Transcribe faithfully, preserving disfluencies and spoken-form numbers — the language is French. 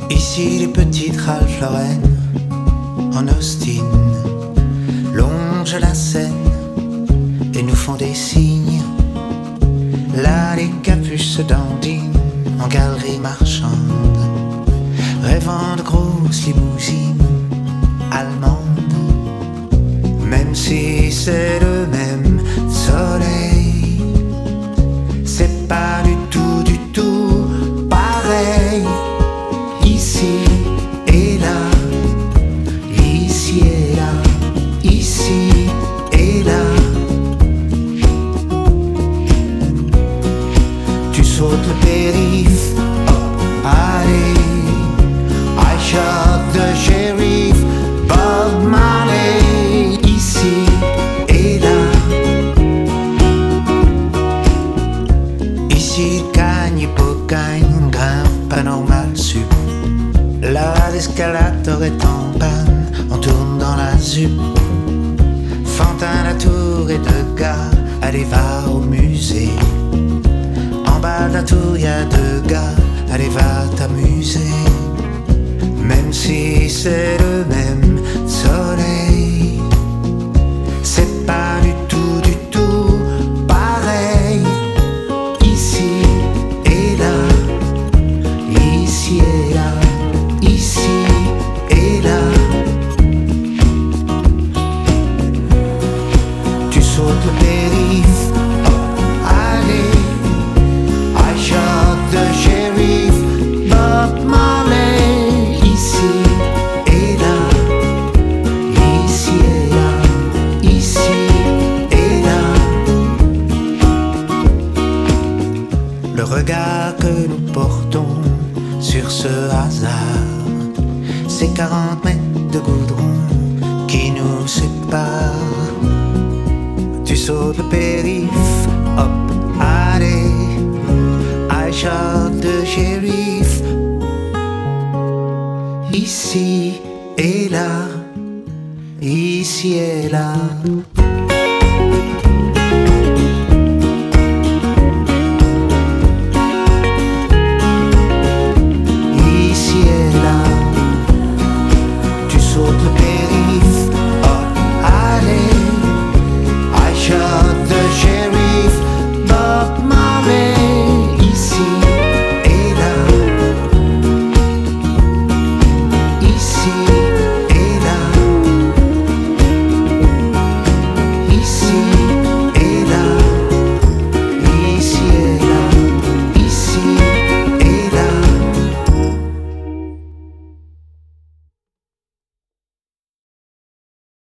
Ici les petites Ralph Lauren en Austin longent la Seine et nous font des signes. Là les capuches se dandinent en galerie marchande, rêvant de grosses limousines allemandes. Même si c'est le même soleil, c'est pas du tout, du tout pareil. Ici et là, ici et là, ici et là. Tu sautes le périph', hop, allez. I shot the sheriff, Bob Marley. Ici et là. Ici cagne et pocagne, grimpe pas normal sup. Là l'escalator est en panne, on tourne dans la zup. Fantin la tour et deux gars, allez va au musée. En bas de la tour y'a deux gars, allez va t'amuser. Même si c'est le même soleil, c'est pas du tout, du tout pareil. Ici et là, ici et là, ici et là. Tu sautes le périph', hop, allez. I shot the sheriff, Bob Marley. Ici et là, ici et là, ici et là. Le regard que nous portons sur ce hasard, c'est quarante mètres de goudron qui nous séparent. Tu sautes le périph', hop, allez. I shot the sheriff. Ici et là, ici et là.